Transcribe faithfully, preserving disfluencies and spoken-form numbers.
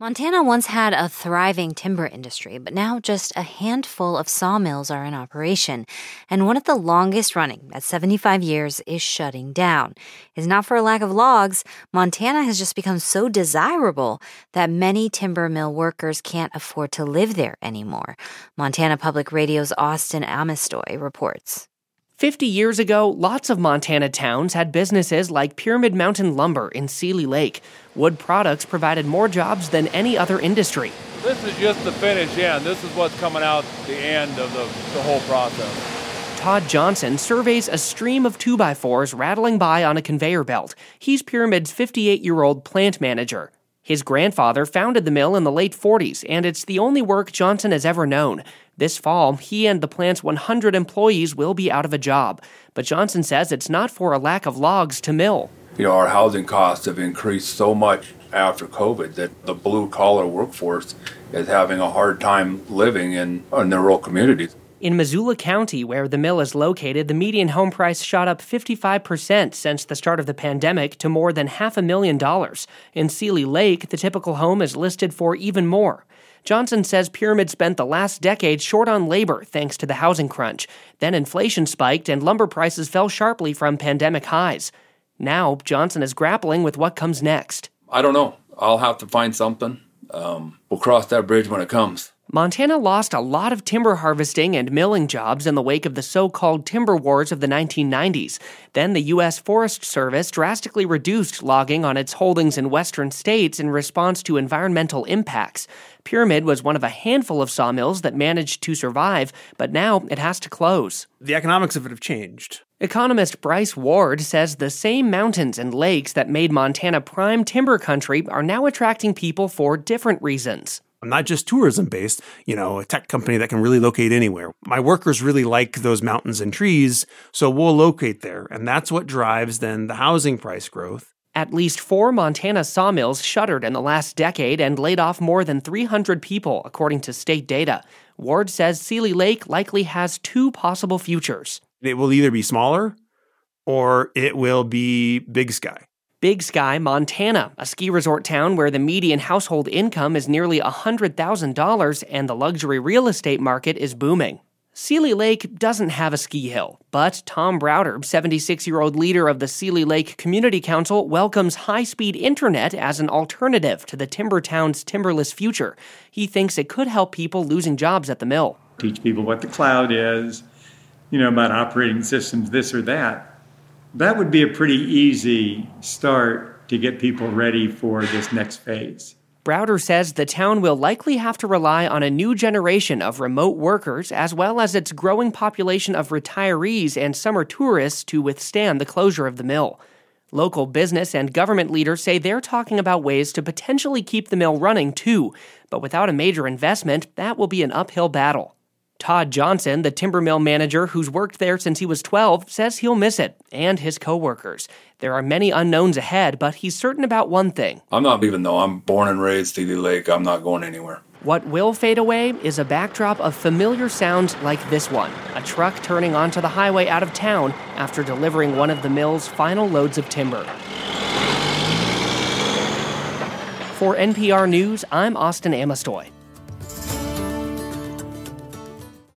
Montana once had a thriving timber industry, but now just a handful of sawmills are in operation, and one of the longest running, at seventy-five years, is shutting down. It's not for a lack of logs. Montana has just become so desirable that many timber mill workers can't afford to live there anymore. Montana Public Radio's Austin Amestoy reports. Fifty years ago, lots of Montana towns had businesses like Pyramid Mountain Lumber in Seeley Lake. Wood products provided more jobs than any other industry. This is just the finish end. This is what's coming out the end of the, the whole process. Todd Johnson surveys a stream of two by fours rattling by on a conveyor belt. He's Pyramid's fifty-eight-year-old plant manager. His grandfather founded the mill in the late forties, and it's the only work Johnson has ever known. This fall, he and the plant's one hundred employees will be out of a job. But Johnson says it's not for a lack of logs to mill. You know, our housing costs have increased so much after COVID that the blue-collar workforce is having a hard time living in, in their rural communities. In Missoula County, where the mill is located, the median home price shot up fifty-five percent since the start of the pandemic to more than half a million dollars. In Seeley Lake, the typical home is listed for even more. Johnson says Pyramid spent the last decade short on labor thanks to the housing crunch. Then inflation spiked and lumber prices fell sharply from pandemic highs. Now, Johnson is grappling with what comes next. I don't know. I'll have to find something. Um, we'll cross that bridge when it comes. Montana lost a lot of timber harvesting and milling jobs in the wake of the so-called timber wars of the nineteen nineties. Then the U S Forest Service drastically reduced logging on its holdings in western states in response to environmental impacts. Pyramid was one of a handful of sawmills that managed to survive, but now it has to close. The economics of it have changed. Economist Bryce Ward says the same mountains and lakes that made Montana prime timber country are now attracting people for different reasons. I'm not just tourism-based, you know, a tech company that can really locate anywhere. My workers really like those mountains and trees, so we'll locate there. And that's what drives then the housing price growth. At least four Montana sawmills shuttered in the last decade and laid off more than three hundred people, according to state data. Ward says Seeley Lake likely has two possible futures. It will either be smaller or it will be Big Sky. Big Sky, Montana, a ski resort town where the median household income is nearly one hundred thousand dollars and the luxury real estate market is booming. Seeley Lake doesn't have a ski hill, but Tom Browder, seventy-six-year-old leader of the Seeley Lake Community Council, welcomes high-speed internet as an alternative to the timber town's timberless future. He thinks it could help people losing jobs at the mill. Teach people what the cloud is, you know, about operating systems, this or that. That would be a pretty easy start to get people ready for this next phase. Browder says the town will likely have to rely on a new generation of remote workers as well as its growing population of retirees and summer tourists to withstand the closure of the mill. Local business and government leaders say they're talking about ways to potentially keep the mill running too, but without a major investment, that will be an uphill battle. Todd Johnson, the timber mill manager who's worked there since he was twelve, says he'll miss it, and his coworkers. There are many unknowns ahead, but he's certain about one thing. I'm not leaving, though. I'm born and raised Seeley Lake. I'm not going anywhere. What will fade away is a backdrop of familiar sounds like this one, a truck turning onto the highway out of town after delivering one of the mill's final loads of timber. For N P R News, I'm Austin Amestoy.